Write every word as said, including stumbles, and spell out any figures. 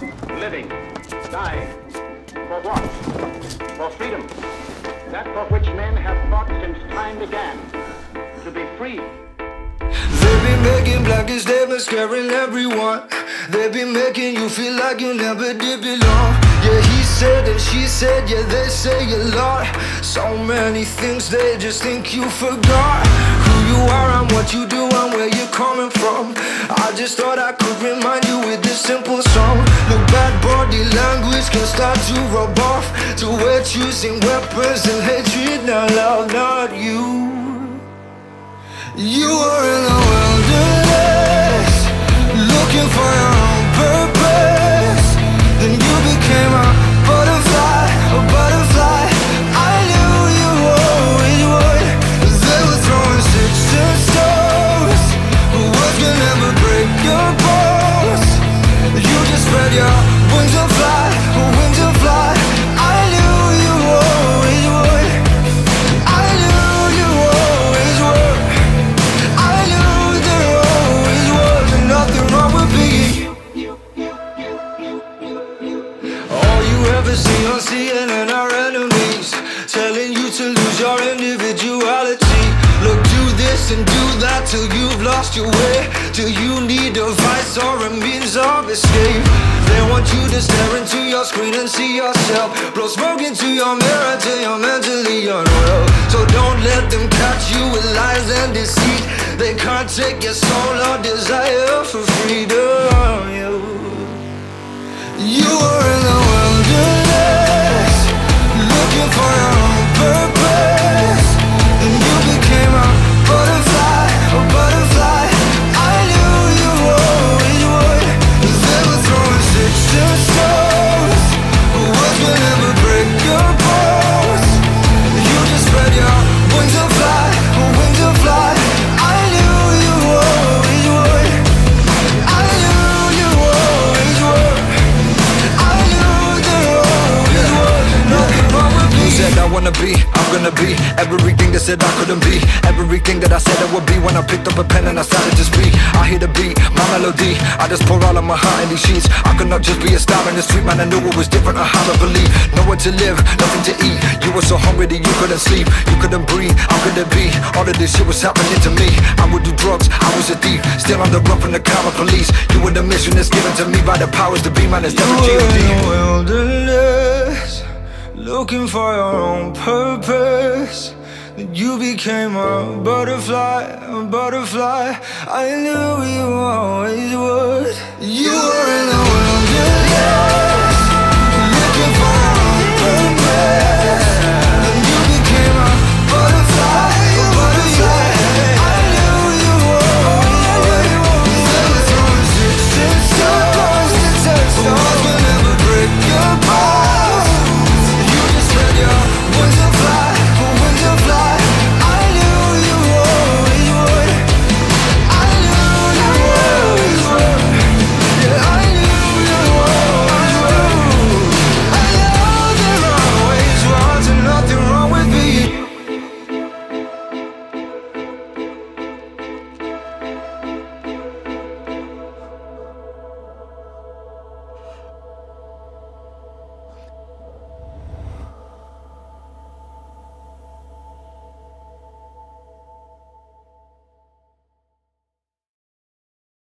living, dying. For what? For freedom. That for which men have fought since time began. To be free. They be making blanket statements, scaring everyone. They be making you feel like you never did belong. Yeah, he said and she said, yeah, they say a lot. So many things they just think you forgot. Who you are and what you do and where you're coming from. I just thought I could remind you with this simple song. The bad body language can start to rub off. To we're choosing weapons and hatred, now love, not you. You were in the wilderness, looking for your own purpose. Then you became a butterfly, a butterfly. I knew you always would. They were throwing sticks and stones, but words can never break your bones. You just spread your wings and fly, wings and fly. I knew you always would. I knew you always would. Nothing wrong with being all you ever see on C N N are enemies, telling you to lose your individuality. Look, do this and do that till you've lost your way, till you need a vice or a means of escape. They want you to stare into your screen and see yourself, blow smoke into your mirror till you're mentally unwell. So don't let them catch you with lies and deceit. They can't take your soul or desire for freedom. You, you were in the wilderness, looking for your own purpose. And you became a butterfly, a butterfly. I knew you always would. They were throwing sticks and stones, but words will never break your bones. You just spread your wings and fly, wings and fly. Said I wanna be, I'm gonna be everything that said I couldn't be, everything that I said I would be. When I picked up a pen and I started to speak, I hear the beat, my melody. I just pour all of my heart in these sheets. I could not just be a star in the street, man. I knew it was different. I had to believe, nowhere to live, nothing to eat. You were so hungry that you couldn't sleep, you couldn't breathe. How could it be? All of this shit was happening to me. I would do drugs, I was a thief, still on the run from the common police. You were the mission that's given to me by the powers to be, man. It's never G O D. Wilderness, looking for your own purpose. Then you became a butterfly, a butterfly. I knew you always would. You were in the world.